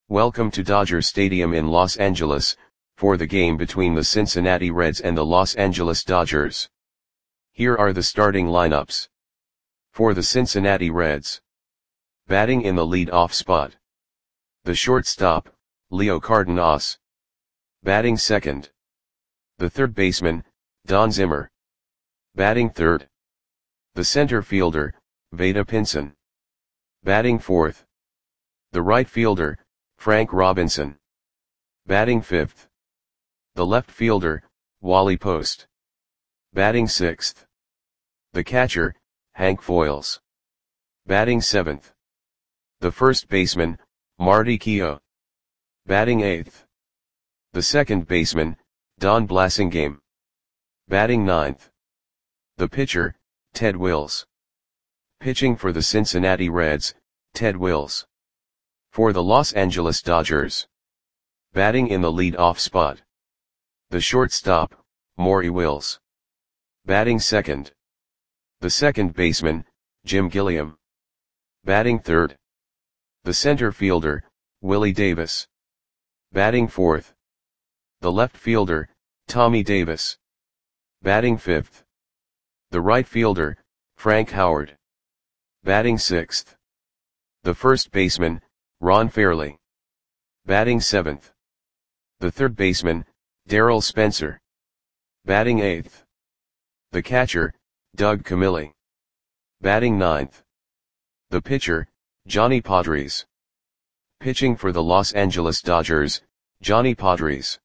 Welcome to Dodger Stadium in Los Angeles, for the game between the Cincinnati Reds and the Los Angeles Dodgers. Here are the starting lineups. For the Cincinnati Reds. Batting in the lead-off spot. The shortstop, Leo Cardenas. Batting second. The third baseman, Don Zimmer. Batting third. The center fielder, Vada Pinson. Batting fourth. The right fielder, Frank Robinson. Batting fifth. The left fielder, Wally Post. Batting sixth. The catcher, Hank Foils. Batting seventh. The first baseman, Marty Keough. Batting eighth. The second baseman, Don Blasingame. Batting ninth. The pitcher, Ted Wills. Pitching for the Cincinnati Reds, Ted Wills. For the Los Angeles Dodgers. Batting in the lead-off spot. The shortstop, Maury Wills. Batting second. The second baseman, Jim Gilliam. Batting third. The center fielder, Willie Davis. Batting fourth. The left fielder, Tommy Davis. Batting fifth. The right fielder, Frank Howard. Batting sixth. The first baseman, Ron Fairly. Batting seventh. The third baseman, Darryl Spencer. Batting eighth. The catcher, Doug Camilli. Batting ninth. The pitcher, Johnny Podres. Pitching for the Los Angeles Dodgers, Johnny Podres.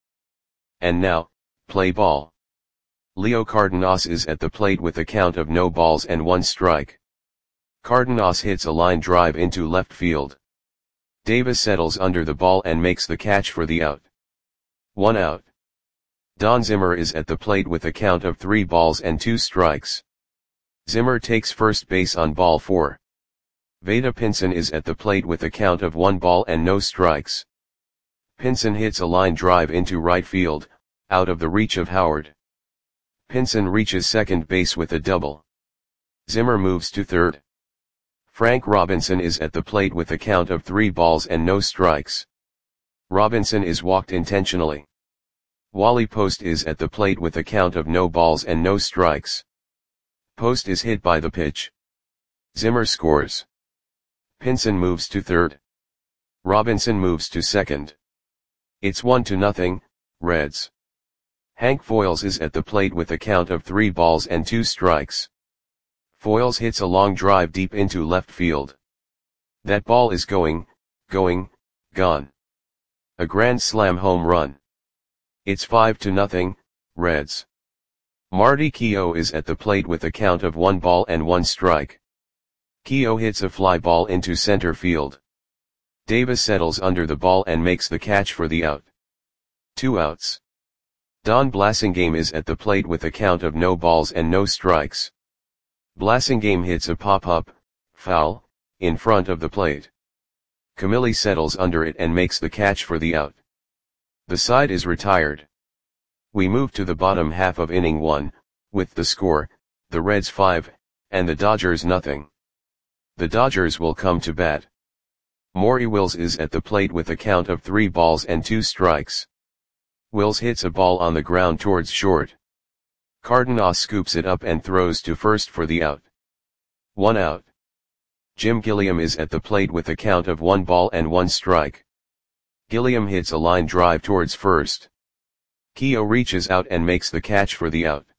And now, play ball. Leo Cardenas is at the plate with a count of no balls and 1 strike. Cardenas hits a line drive into left field. Davis settles under the ball and makes the catch for the out. 1 out. Don Zimmer is at the plate with a count of 3 balls and 2 strikes. Zimmer takes first base on ball 4. Vada Pinson is at the plate with a count of 1 ball and no strikes. Pinson hits a line drive into right field, out of the reach of Howard. Pinson reaches second base with a double. Zimmer moves to third. Frank Robinson is at the plate with a count of 3 balls and no strikes. Robinson is walked intentionally. Wally Post is at the plate with a count of no balls and no strikes. Post is hit by the pitch. Zimmer scores. Pinson moves to third. Robinson moves to second. It's 1-0, Reds. Hank Foils is at the plate with a count of 3 balls and 2 strikes. Foils hits a long drive deep into left field. That ball is gone. A grand slam home run. It's 5-0, Reds. Marty Keough is at the plate with a count of 1 ball and 1 strike. Keough hits a fly ball into center field. Davis settles under the ball and makes the catch for the out. 2 outs. Don Blasingame is at the plate with a count of no balls and no strikes. Blasingame hits a pop-up, foul, in front of the plate. Camilli settles under it and makes the catch for the out. The side is retired. We move to the bottom half of inning 1, with the score, the Reds 5, and the Dodgers nothing. The Dodgers will come to bat. Maury Wills is at the plate with a count of 3 balls and 2 strikes. Wills hits a ball on the ground towards short. Cardenas scoops it up and throws to first for the out. 1 out. Jim Gilliam is at the plate with a count of 1 ball and 1 strike. Gilliam hits a line drive towards first. Keough reaches out and makes the catch for the out.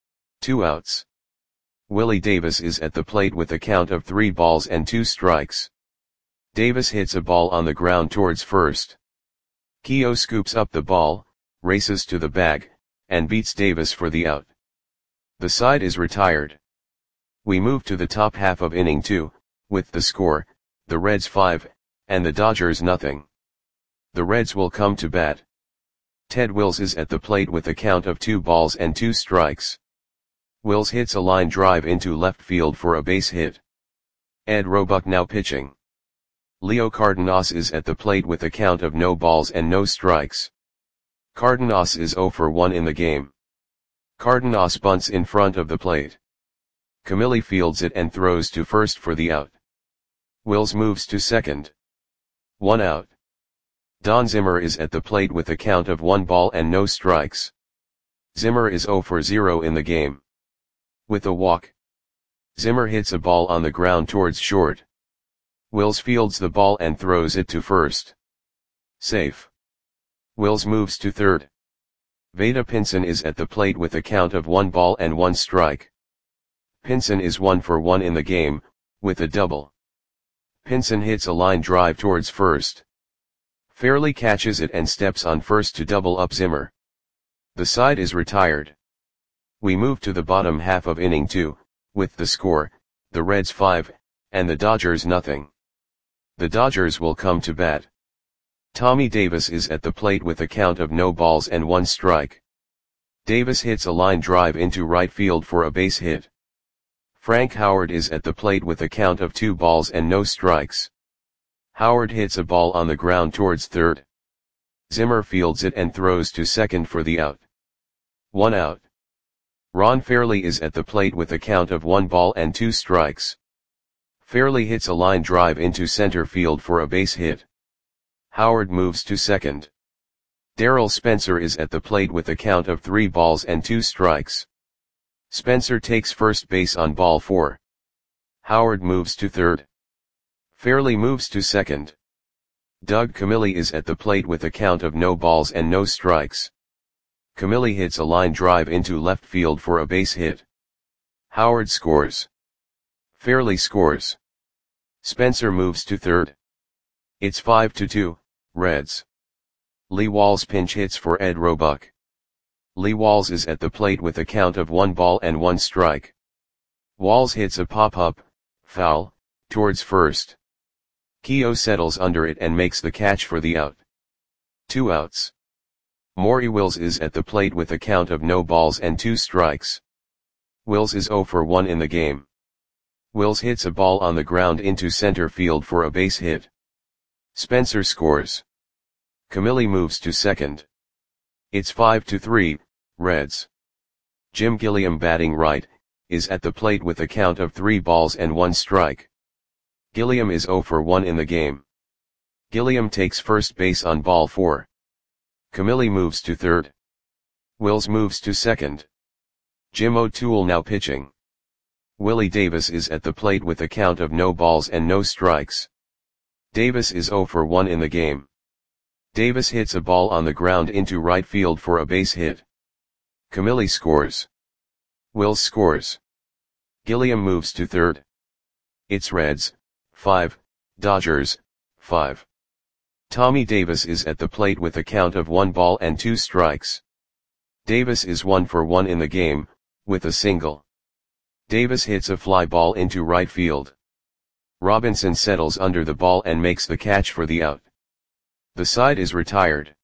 2 outs. Willie Davis is at the plate with a count of 3 balls and 2 strikes. Davis hits a ball on the ground towards first. Keough scoops up the ball, races to the bag, and beats Davis for the out. The side is retired. We move to the top half of inning 2, with the score, the Reds 5, and the Dodgers nothing. The Reds will come to bat. Ted Wills is at the plate with a count of 2 balls and 2 strikes. Wills hits a line drive into left field for a base hit. Ed Roebuck now pitching. Leo Cardenas is at the plate with a count of no balls and no strikes. Cardenas is 0 for 1 in the game. Cardenas bunts in front of the plate. Camilli fields it and throws to first for the out. Wills moves to second. 1 out. Don Zimmer is at the plate with a count of 1 ball and no strikes. Zimmer is 0 for 0 in the game. With a walk, Zimmer hits a ball on the ground towards short. Wills fields the ball and throws it to first. Safe. Wills moves to third. Veda Pinson is at the plate with a count of 1 ball and 1 strike. Pinson is 1 for 1 in the game, with a double. Pinson hits a line drive towards first. Fairly catches it and steps on first to double up Zimmer. The side is retired. We move to the bottom half of inning 2, with the score, the Reds 5, and the Dodgers nothing. The Dodgers will come to bat. Tommy Davis is at the plate with a count of no balls and 1 strike. Davis hits a line drive into right field for a base hit. Frank Howard is at the plate with a count of 2 balls and no strikes. Howard hits a ball on the ground towards third. Zimmer fields it and throws to second for the out. 1 out. Ron Fairly is at the plate with a count of 1 ball and 2 strikes. Fairly hits a line drive into center field for a base hit. Howard moves to second. Darrell Spencer is at the plate with a count of 3 balls and 2 strikes. Spencer takes first base on ball 4. Howard moves to third. Fairly moves to second. Doug Camilli is at the plate with a count of no balls and no strikes. Camilli hits a line drive into left field for a base hit. Howard scores. Fairly scores. Spencer moves to third. It's 5-2, Reds. Lee Walls pinch hits for Ed Roebuck. Lee Walls is at the plate with a count of 1 ball and 1 strike. Walls hits a pop-up, foul, towards first. Keogh settles under it and makes the catch for the out. 2 outs. Maury Wills is at the plate with a count of no balls and 2 strikes. Wills is 0 for 1 in the game. Wills hits a ball on the ground into center field for a base hit. Spencer scores. Camilli moves to second. It's 5-3, Reds. Jim Gilliam batting right, is at the plate with a count of 3 balls and 1 strike. Gilliam is 0 for 1 in the game. Gilliam takes first base on ball 4. Camilli moves to third. Wills moves to second. Jim O'Toole now pitching. Willie Davis is at the plate with a count of no balls and no strikes. Davis is 0 for 1 in the game. Davis hits a ball on the ground into right field for a base hit. Camilli scores. Wills scores. Gilliam moves to third. It's Reds, 5, Dodgers, 5. Tommy Davis is at the plate with a count of 1 ball and 2 strikes. Davis is 1 for 1 in the game, with a single. Davis hits a fly ball into right field. Robinson settles under the ball and makes the catch for the out. The side is retired.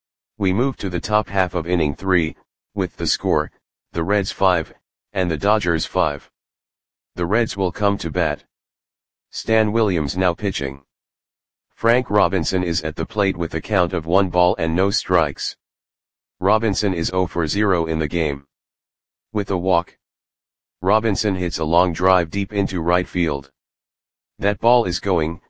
We move to the top half of inning 3, with the score, the Reds 5, and the Dodgers 5. The Reds will come to bat. Stan Williams now pitching. Frank Robinson is at the plate with a count of 1 ball and no strikes. Robinson is 0 for 0 in the game. With a walk, Robinson hits a long drive deep into right field. That ball is gone.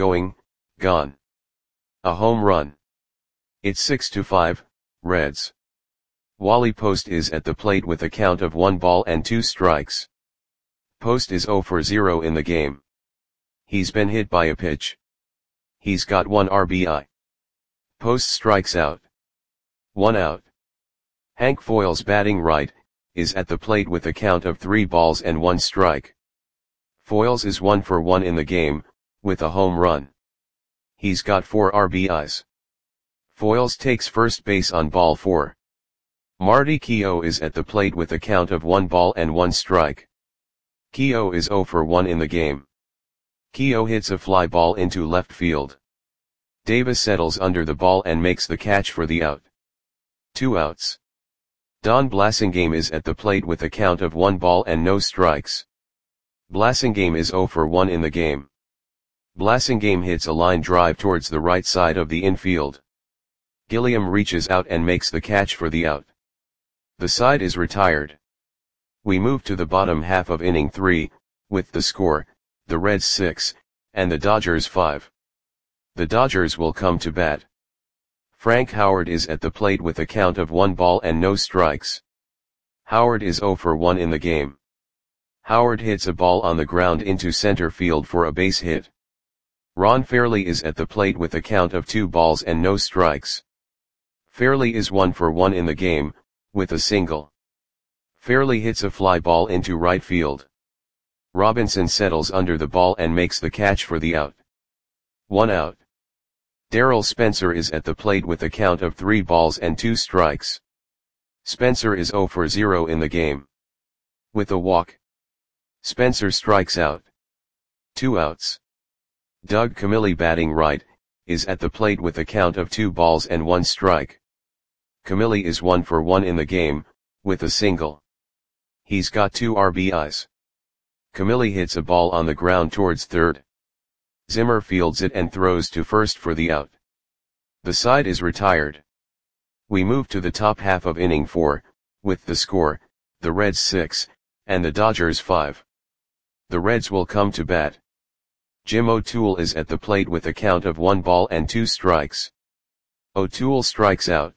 A home run. It's 6-5, Reds. Wally Post is at the plate with a count of 1 ball and 2 strikes. Post is 0 for 0 in the game. He's been hit by a pitch. He's got 1 RBI. Post strikes out. 1 out. Hank Foyles batting right, is at the plate with a count of 3 balls and 1 strike. Foyles is 1 for 1 in the game, with a home run. He's got 4 RBIs. Foyles takes first base on ball 4. Marty Keogh is at the plate with a count of 1 ball and 1 strike. Keogh is 0 for 1 in the game. Keogh hits a fly ball into left field. Davis settles under the ball and makes the catch for the out. 2 outs. Don Blasingame is at the plate with a count of 1 ball and no strikes. Blasingame is 0 for 1 in the game. Blasingame hits a line drive towards the right side of the infield. Gilliam reaches out and makes the catch for the out. The side is retired. We move to the bottom half of inning 3, with the score, the Reds 6, and the Dodgers 5. The Dodgers will come to bat. Frank Howard is at the plate with a count of 1 ball and no strikes. Howard is 0 for 1 in the game. Howard hits a ball on the ground into center field for a base hit. Ron Fairley is at the plate with a count of 2 balls and no strikes. Fairley is 1 for 1 in the game, with a single. Fairley hits a fly ball into right field. Robinson settles under the ball and makes the catch for the out. 1 out. Darrell Spencer is at the plate with a count of 3 balls and 2 strikes. Spencer is 0 for 0 in the game. With a walk, Spencer strikes out. 2 outs. Doug Camilli, batting right, is at the plate with a count of 2 balls and 1 strike. Camilli is 1 for 1 in the game, with a single. He's got 2 RBIs. Camilli hits a ball on the ground towards third. Zimmer fields it and throws to first for the out. The side is retired. We move to the top half of inning 4, with the score, the Reds 6, and the Dodgers 5. The Reds will come to bat. Jim O'Toole is at the plate with a count of 1 ball and 2 strikes. O'Toole strikes out.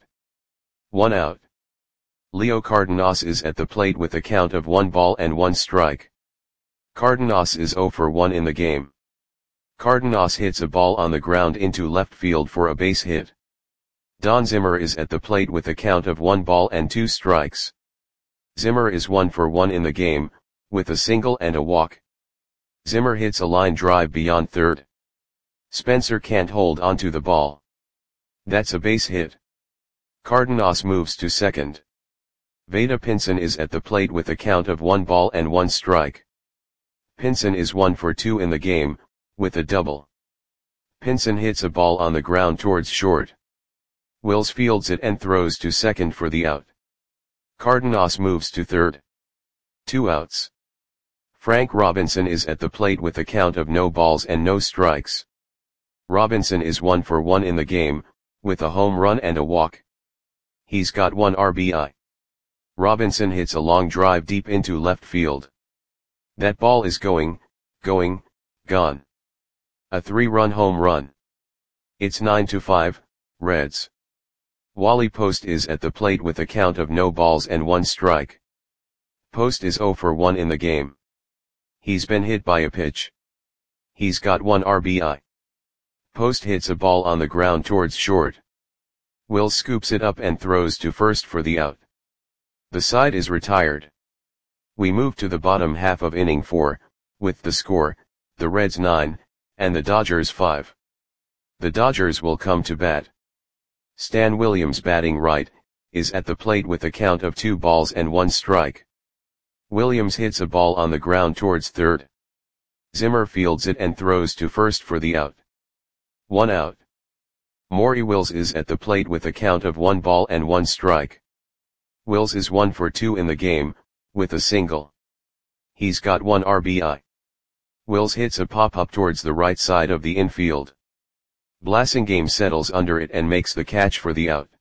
1 out. Leo Cardenas is at the plate with a count of 1 ball and 1 strike. Cardenas is 0 for 1 in the game. Cardenas hits a ball on the ground into left field for a base hit. Don Zimmer is at the plate with a count of 1 ball and 2 strikes. Zimmer is 1 for 1 in the game, with a single and a walk. Zimmer hits a line drive beyond third. Spencer can't hold onto the ball. That's a base hit. Cardenas moves to second. Vada Pinson is at the plate with a count of 1 ball and 1 strike. Pinson is 1 for 2 in the game, with a double. Pinson hits a ball on the ground towards short. Wills fields it and throws to second for the out. Cardenas moves to third. 2 outs. Frank Robinson is at the plate with a count of no balls and no strikes. Robinson is 1 for 1 in the game, with a home run and a walk. He's got 1 RBI. Robinson hits a long drive deep into left field. That ball is going, gone. A 3-run home run. It's 9-5, Reds. Wally Post is at the plate with a count of no balls and 1 strike. Post is 0 for 1 in the game. He's been hit by a pitch. He's got 1 RBI. Post hits a ball on the ground towards short. Will scoops it up and throws to first for the out. The side is retired. We move to the bottom half of inning 4, with the score, the Reds 9, and the Dodgers 5. The Dodgers will come to bat. Stan Williams, batting right, is at the plate with a count of 2 balls and 1 strike. Williams hits a ball on the ground towards third. Zimmer fields it and throws to first for the out. 1 out. Maury Wills is at the plate with a count of 1 ball and 1 strike. Wills is 1 for 2 in the game, with a single. He's got 1 RBI. Wills hits a pop-up towards the right side of the infield. Blasingame settles under it and makes the catch for the out.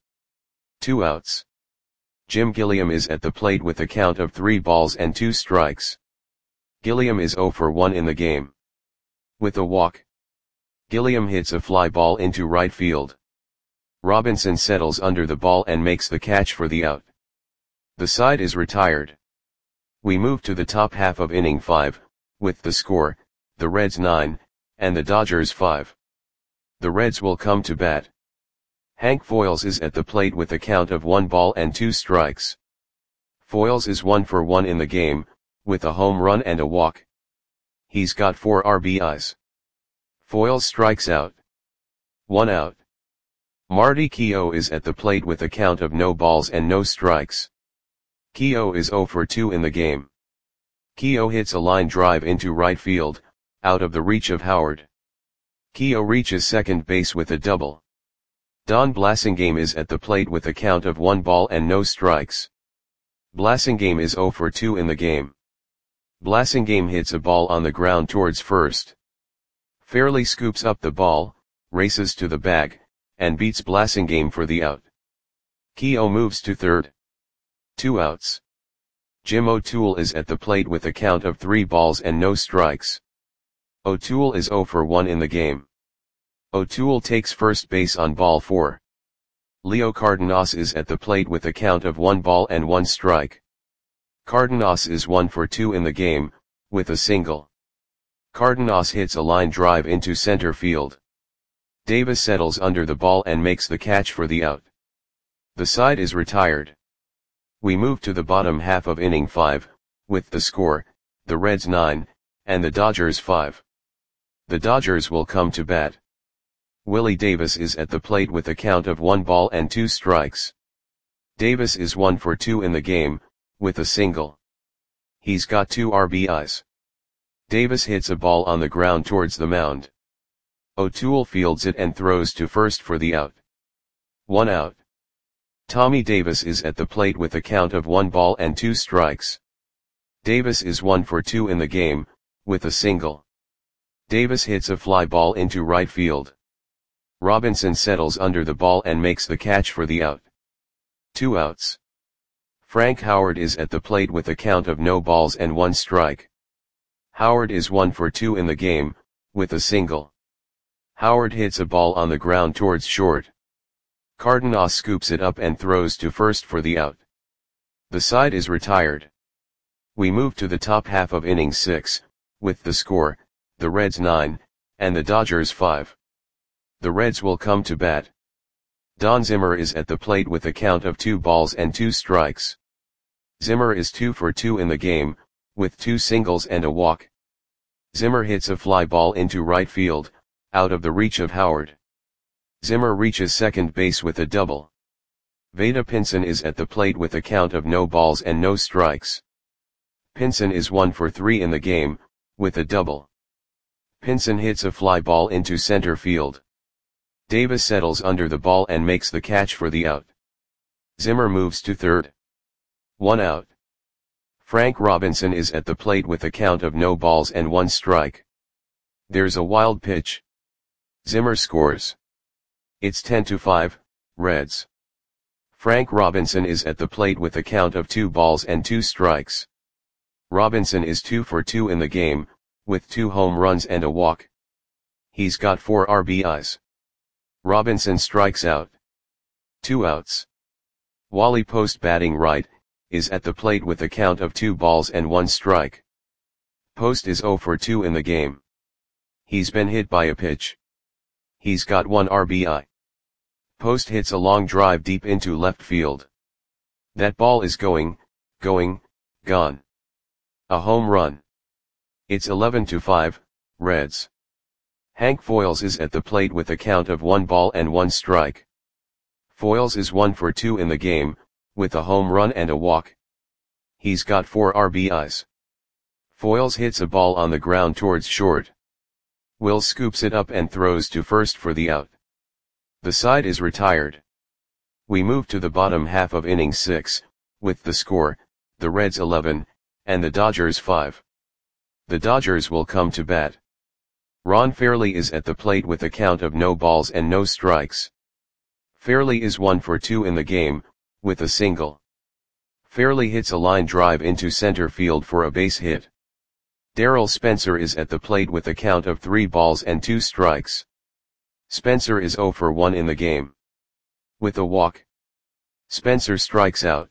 2 outs. Jim Gilliam is at the plate with a count of 3 balls and 2 strikes. Gilliam is 0 for 1 in the game. With a walk, Gilliam hits a fly ball into right field. Robinson settles under the ball and makes the catch for the out. The side is retired. We move to the top half of inning 5, with the score, the Reds 9, and the Dodgers 5. The Reds will come to bat. Hank Foils is at the plate with a count of 1 ball and 2 strikes. Foils is 1 for 1 in the game, with a home run and a walk. He's got 4 RBIs. Foils strikes out. 1 out. Marty Keough is at the plate with a count of no balls and no strikes. Keough is 0 for 2 in the game. Keough hits a line drive into right field, out of the reach of Howard. Keough reaches second base with a double. Don Blasingame is at the plate with a count of 1 ball and no strikes. Blasingame is 0 for 2 in the game. Blasingame hits a ball on the ground towards first. Fairley scoops up the ball, races to the bag, and beats Blasingame for the out. Keough moves to third. 2 outs. Jim O'Toole is at the plate with a count of 3 balls and no strikes. O'Toole is 0 for 1 in the game. O'Toole takes first base on ball 4. Leo Cardenas is at the plate with a count of 1 ball and 1 strike. Cardenas is 1 for 2 in the game, with a single. Cardenas hits a line drive into center field. Davis settles under the ball and makes the catch for the out. The side is retired. We move to the bottom half of inning 5, with the score, the Reds 9, and the Dodgers 5. The Dodgers will come to bat. Willie Davis is at the plate with a count of 1 ball and 2 strikes. Davis is 1 for 2 in the game, with a single. He's got 2 RBIs. Davis hits a ball on the ground towards the mound. O'Toole fields it and throws to first for the out. 1 out. Tommy Davis is at the plate with a count of 1 ball and 2 strikes. Davis is 1 for 2 in the game, with a single. Davis hits a fly ball into right field. Robinson settles under the ball and makes the catch for the out. 2 outs. Frank Howard is at the plate with a count of no balls and 1 strike. Howard is 1 for 2 in the game, with a single. Howard hits a ball on the ground towards short. Cardenas scoops it up and throws to first for the out. The side is retired. We move to the top half of inning 6, with the score, the Reds 9, and the Dodgers 5. The Reds will come to bat. Don Zimmer is at the plate with a count of 2 balls and 2 strikes. Zimmer is 2 for 2 in the game, with 2 singles and a walk. Zimmer hits a fly ball into right field, out of the reach of Howard. Zimmer reaches second base with a double. Vada Pinson is at the plate with a count of no balls and no strikes. Pinson is 1 for 3 in the game, with a double. Pinson hits a fly ball into center field. Davis settles under the ball and makes the catch for the out. Zimmer moves to third. 1 out. Frank Robinson is at the plate with a count of no balls and 1 strike. There's a wild pitch. Zimmer scores. It's 10-5, Reds. Frank Robinson is at the plate with a count of 2 balls and 2 strikes. Robinson is 2 for 2 in the game, with 2 home runs and a walk. He's got 4 RBIs. Robinson strikes out. 2 outs. Wally Post, batting right, is at the plate with a count of 2 balls and 1 strike. Post is 0 for 2 in the game. He's been hit by a pitch. He's got 1 RBI. Post hits a long drive deep into left field. That ball is gone. A home run. It's 11-5, Reds. Hank Foils is at the plate with a count of 1 ball and 1 strike. Foils is 1 for 2 in the game, with a home run and a walk. He's got 4 RBIs. Foils hits a ball on the ground towards short. Will scoops it up and throws to first for the out. The side is retired. We move to the bottom half of inning 6, with the score, the Reds 11, and the Dodgers 5. The Dodgers will come to bat. Ron Fairly is at the plate with a count of no balls and no strikes. Fairly is 1 for 2 in the game, with a single. Fairly hits a line drive into center field for a base hit. Darrell Spencer is at the plate with a count of 3 balls and 2 strikes. Spencer is 0 for 1 in the game. With a walk. Spencer strikes out.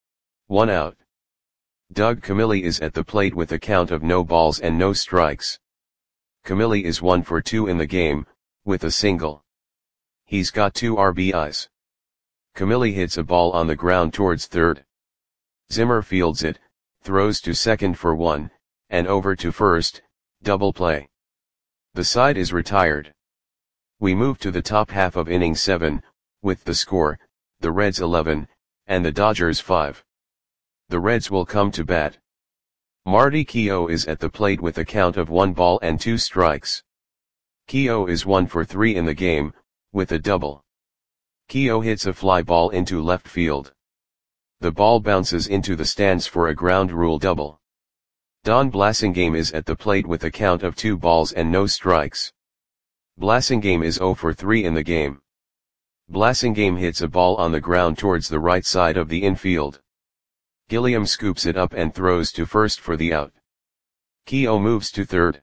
1 out. Doug Camilli is at the plate with a count of no balls and no strikes. Camilli is 1 for 2 in the game, with a single. He's got 2 RBIs. Camilli hits a ball on the ground towards third. Zimmer fields it, throws to second for 1, and over to first, double play. The side is retired. We move to the top half of inning 7, with the score, the Reds 11, and the Dodgers 5. The Reds will come to bat. Marty Keough is at the plate with a count of 1 ball and 2 strikes. Keough is 1 for 3 in the game, with a double. Keough hits a fly ball into left field. The ball bounces into the stands for a ground rule double. Don Blasingame is at the plate with a count of 2 balls and no strikes. Blasingame is 0 for 3 in the game. Blasingame hits a ball on the ground towards the right side of the infield. Gilliam scoops it up and throws to first for the out. Keough moves to third.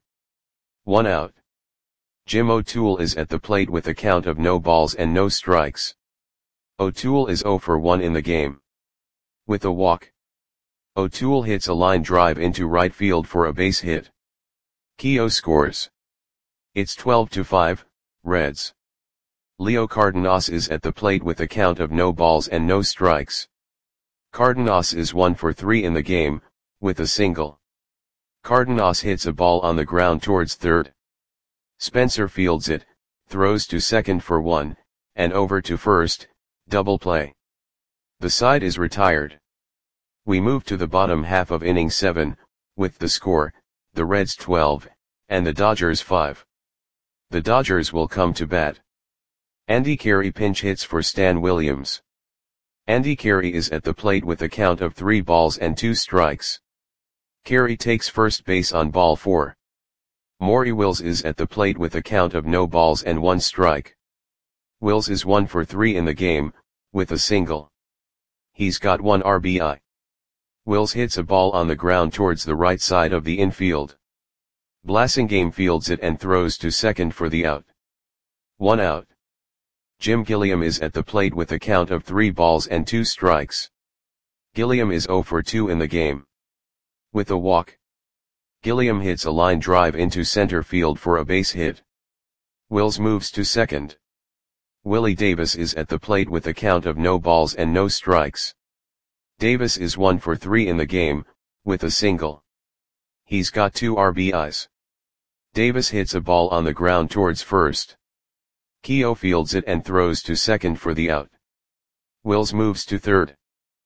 1 out. Jim O'Toole is at the plate with a count of no balls and no strikes. O'Toole is 0 for 1 in the game. With a walk, O'Toole hits a line drive into right field for a base hit. Keogh scores. It's 12-5, Reds. Leo Cardenas is at the plate with a count of no balls and no strikes. Cardenas is 1 for 3 in the game, with a single. Cardenas hits a ball on the ground towards third. Spencer fields it, throws to second for 1, and over to first, double play. The side is retired. We move to the bottom half of inning 7, with the score, the Reds 12, and the Dodgers 5. The Dodgers will come to bat. Andy Carey pinch hits for Stan Williams. Andy Carey is at the plate with a count of 3 balls and 2 strikes. Carey takes first base on ball 4. Maury Wills is at the plate with a count of no balls and 1 strike. Wills is 1 for 3 in the game, with a single. He's got 1 RBI. Wills hits a ball on the ground towards the right side of the infield. Blasingame fields it and throws to second for the out. 1 out. Jim Gilliam is at the plate with a count of 3 balls and 2 strikes. Gilliam is 0 for 2 in the game. With a walk, Gilliam hits a line drive into center field for a base hit. Wills moves to second. Willie Davis is at the plate with a count of no balls and no strikes. Davis is 1 for 3 in the game, with a single. He's got 2 RBIs. Davis hits a ball on the ground towards first. Keogh fields it and throws to second for the out. Wills moves to third.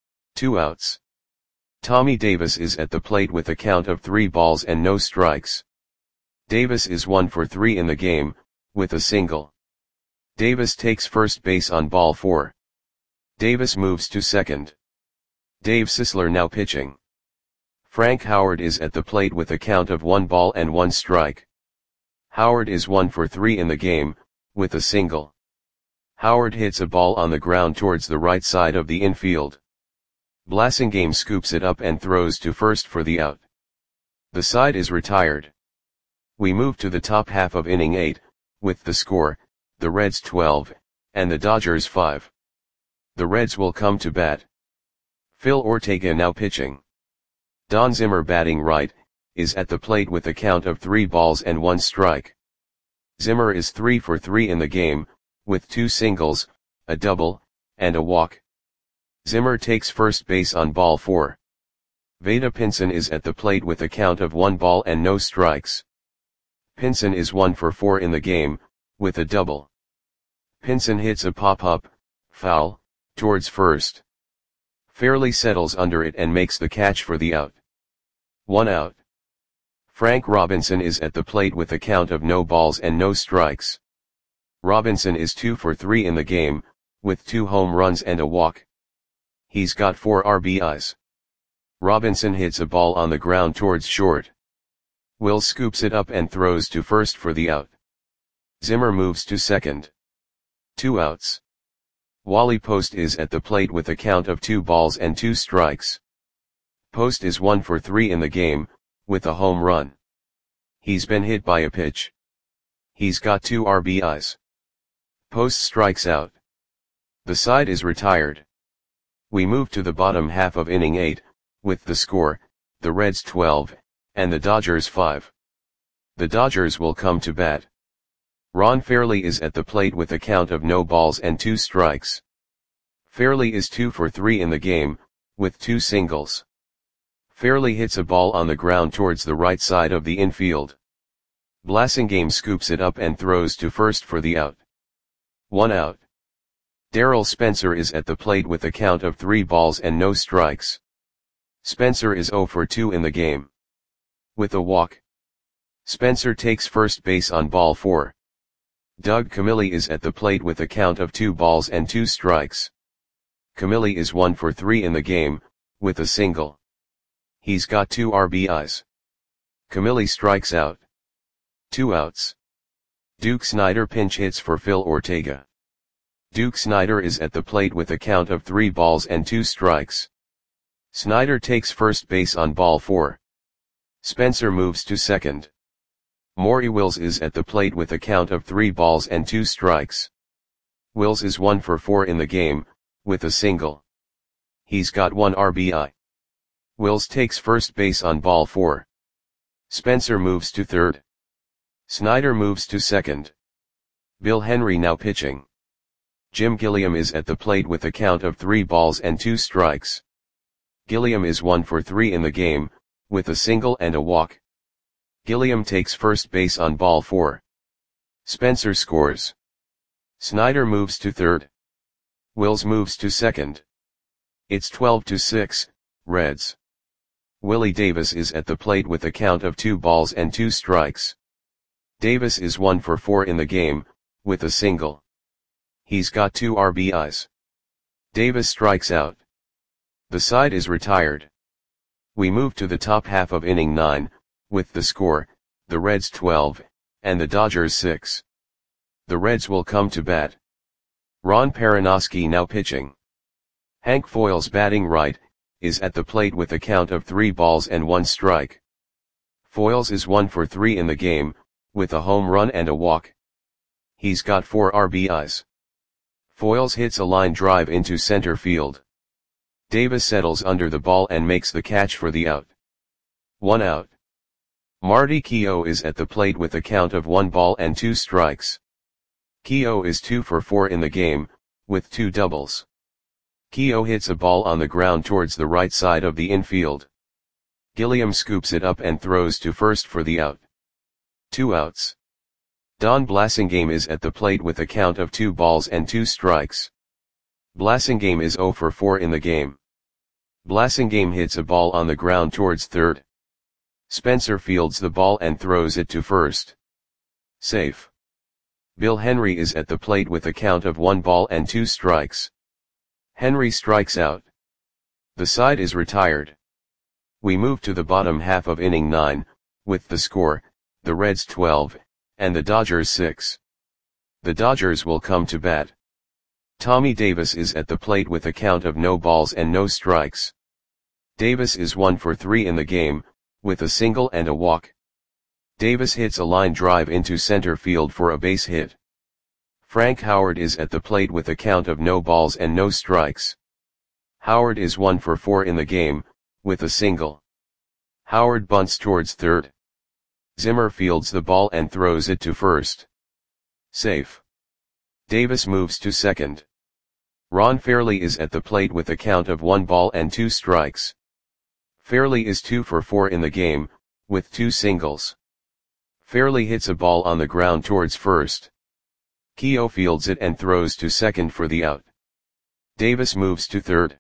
2 outs. Tommy Davis is at the plate with a count of 3 balls and no strikes. Davis is 1 for 3 in the game, with a single. Davis takes first base on ball 4. Davis moves to second. Dave Sisler now pitching. Frank Howard is at the plate with a count of 1 ball and 1 strike. Howard is 1 for 3 in the game, with a single. Howard hits a ball on the ground towards the right side of the infield. Blasingame scoops it up and throws to first for the out. The side is retired. We move to the top half of inning 8, with the score, the Reds 12, and the Dodgers 5. The Reds will come to bat. Phil Ortega now pitching. Don Zimmer batting right, is at the plate with a count of 3 balls and 1 strike. Zimmer is 3 for 3 in the game, with 2 singles, a double, and a walk. Zimmer takes first base on ball 4. Vada Pinson is at the plate with a count of 1 ball and no strikes. Pinson is 1 for 4 in the game, with a double. Pinson hits a pop-up, foul, towards first. Fairley settles under it and makes the catch for the out. 1 out. Frank Robinson is at the plate with a count of no balls and no strikes. Robinson is 2 for 3 in the game, with 2 home runs and a walk. He's got 4 RBIs. Robinson hits a ball on the ground towards short. Will scoops it up and throws to first for the out. Zimmer moves to second. 2 outs. Wally Post is at the plate with a count of 2 balls and 2 strikes. Post is 1 for 3 in the game, with a home run. He's been hit by a pitch. He's got 2 RBIs. Post strikes out. The side is retired. We move to the bottom half of inning 8, with the score, the Reds 12, and the Dodgers 5. The Dodgers will come to bat. Ron Fairley is at the plate with a count of no balls and 2 strikes. Fairley is 2 for 3 in the game, with 2 singles. Fairley hits a ball on the ground towards the right side of the infield. Blasingame scoops it up and throws to first for the out. 1 out. Darryl Spencer is at the plate with a count of 3 balls and no strikes. Spencer is 0 for 2 in the game. With a walk, Spencer takes first base on ball 4. Doug Camilli is at the plate with a count of 2 balls and 2 strikes. Camilli is 1 for 3 in the game, with a single. He's got 2 RBIs. Camilli strikes out. 2 outs. Duke Snider pinch hits for Phil Ortega. Duke Snider is at the plate with a count of 3 balls and 2 strikes. Snider takes first base on ball 4. Spencer moves to second. Maury Wills is at the plate with a count of 3 balls and 2 strikes. Wills is 1 for 4 in the game, with a single. He's got 1 RBI. Wills takes first base on ball 4. Spencer moves to third. Snyder moves to second. Bill Henry now pitching. Jim Gilliam is at the plate with a count of 3 balls and 2 strikes. Gilliam is 1 for 3 in the game, with a single and a walk. Gilliam takes first base on ball 4. Spencer scores. Snyder moves to third. Wills moves to second. It's 12-6, Reds. Willie Davis is at the plate with a count of 2 balls and 2 strikes. Davis is 1 for 4 in the game, with a single. He's got 2 RBIs. Davis strikes out. The side is retired. We move to the top half of inning 9, with the score, the Reds 12, and the Dodgers 6. The Reds will come to bat. Ron Perranoski now pitching. Hank Foils batting right, is at the plate with a count of 3 balls and 1 strike. Foils is 1 for 3 in the game, with a home run and a walk. He's got 4 RBIs. Foils hits a line drive into center field. Davis settles under the ball and makes the catch for the out. 1 out. Marty Keough is at the plate with a count of 1 ball and 2 strikes. Keough is 2 for 4 in the game, with 2 doubles. Keough hits a ball on the ground towards the right side of the infield. Gilliam scoops it up and throws to first for the out. 2 outs. Don Blasingame is at the plate with a count of 2 balls and 2 strikes. Blasingame is 0 for 4 in the game. Blasingame hits a ball on the ground towards third. Spencer fields the ball and throws it to first. Safe. Bill Henry is at the plate with a count of 1 ball and 2 strikes. Henry strikes out. The side is retired. We move to the bottom half of inning 9, with the score, the Reds 12, and the Dodgers 6. The Dodgers will come to bat. Tommy Davis is at the plate with a count of no balls and no strikes. Davis is 1 for 3 in the game, with a single and a walk. Davis hits a line drive into center field for a base hit. Frank Howard is at the plate with a count of no balls and no strikes. Howard is 1 for 4 in the game, with a single. Howard bunts towards third. Zimmer fields the ball and throws it to first. Safe. Davis moves to second. Ron Fairley is at the plate with a count of 1 ball and 2 strikes. Fairley is 2 for 4 in the game, with 2 singles. Fairley hits a ball on the ground towards first. Keough fields it and throws to second for the out. Davis moves to third.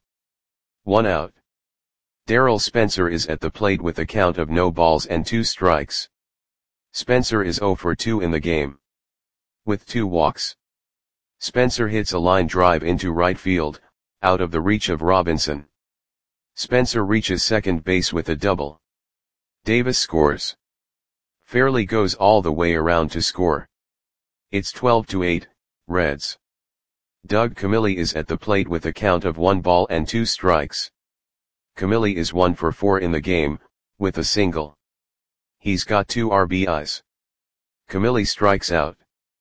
1 out. Darryl Spencer is at the plate with a count of no balls and 2 strikes. Spencer is 0 for 2 in the game, with 2 walks. Spencer hits a line drive into right field, out of the reach of Robinson. Spencer reaches second base with a double. Davis scores. Fairley goes all the way around to score. It's 12-8, Reds. Doug Camilli is at the plate with a count of 1 ball and 2 strikes. Camilli is 1 for 4 in the game, with a single. He's got 2 RBIs. Camilli strikes out.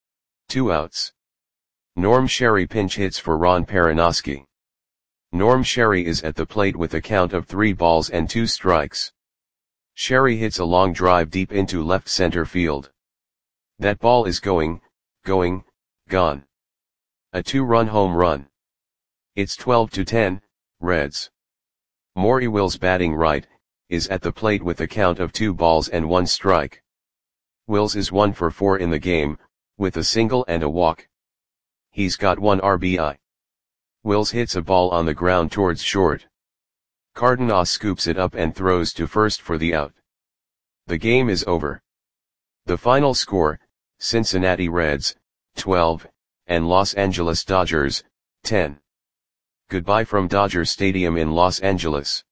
2 outs. Norm Sherry pinch hits for Ron Perranoski. Norm Sherry is at the plate with a count of 3 balls and 2 strikes. Sherry hits a long drive deep into left center field. That ball is gone. A 2-run home run. It's 12-10, Reds. Maury Wills batting right, is at the plate with a count of 2 balls and 1 strike. Wills is 1 for 4 in the game, with a single and a walk. He's got 1 RBI. Wills hits a ball on the ground towards short. Cardenas scoops it up and throws to first for the out. The game is over. The final score, Cincinnati Reds, 12, and Los Angeles Dodgers, 10. Goodbye from Dodger Stadium in Los Angeles.